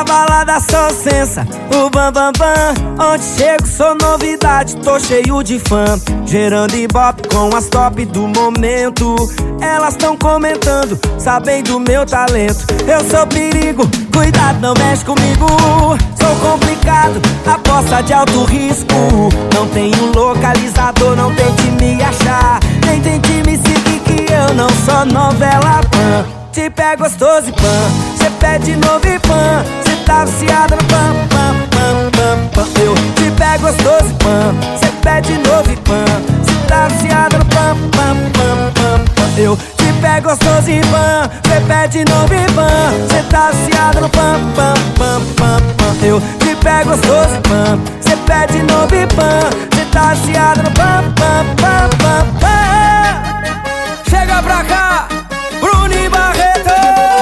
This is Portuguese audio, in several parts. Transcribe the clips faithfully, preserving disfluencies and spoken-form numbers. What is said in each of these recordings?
Na balada só sensa, o bam bam bam. Onde chego sou novidade, tô cheio de fã. Gerando ibope com as top do momento. Elas tão comentando, sabem do meu talento. Eu sou perigo, cuidado, não mexe comigo. Sou complicado, aposta de alto risco. Não tenho localizador, não tente me achar. Nem tente me seguir que eu não sou novela pan. Te pego gostoso e pã, cê pede novo e pã. Cê tá viciado no pam, pam, pam, pam, pam. Eu te pego gostoso e pã, cê pede novo e pã. Cê tá viciado no pam, pam, pam, pam, pam. Eu te pego gostoso e pã, cê pede novo e pã. Cê tá viciado no pam, pam, pam, pam, pam. Eu te pego gostoso e pã, cê pede novo e pã. Cê tá viciado no pam, pam, pam, pam, pam. Chega pra cá, Bruno e Barreto.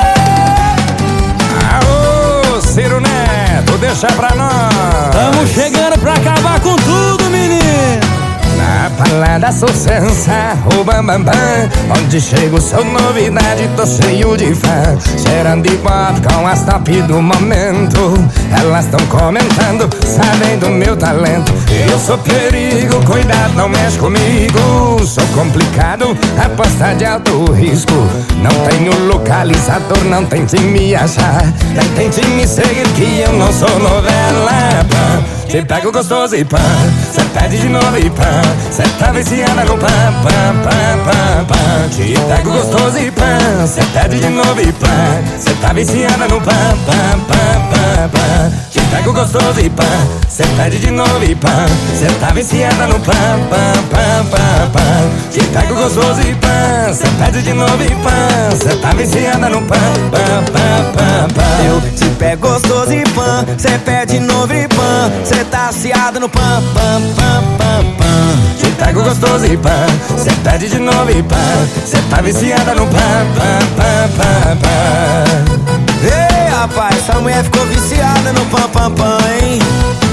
Aô, Ciro Neto, deixa pra nós. Tamo chegando pra acabar com tudo, menino. Na balada sou sensa, o bam bam bam. Onde chego sou novidade, tô cheio de fã. Cheirando de pop com as top do momento. Elas tão comentando, sabem do meu talento. Eu sou perigo, cuidado, não mexe comigo. Sou complicado, aposta de alto risco. Não tenho localizador, não tente me achar. Nem tente me seguir que eu não sou novela pã. Te pego gostoso e pã, cê pede de novo e pã. Cê tá viciada no pã, pã, pã, pã, pã. Te pego gostoso e pã, cê pede de novo e pã. Cê tá viciada no pã, pã, pã, pã, pã. Te pego gostoso e pã, cê pede de novo e pã. Cê tá viciada no pã, pã, pã, pã, pã. Te pego gostoso e pã, cê pede de novo e pã. Cê tá viciada no pã, pã, pã, pã, pã. Eu te pego gostoso e pã, cê pede novo e pã. Cê tá viciado no pam, pam, pam, pam, pam. Te pego gostoso e pã, cê pede de novo e pã. Cê tá viciada no pam, pam, pam, pam, pam. Ei, rapaz, essa mulher ficou viciada no pam, pam, pam, hein?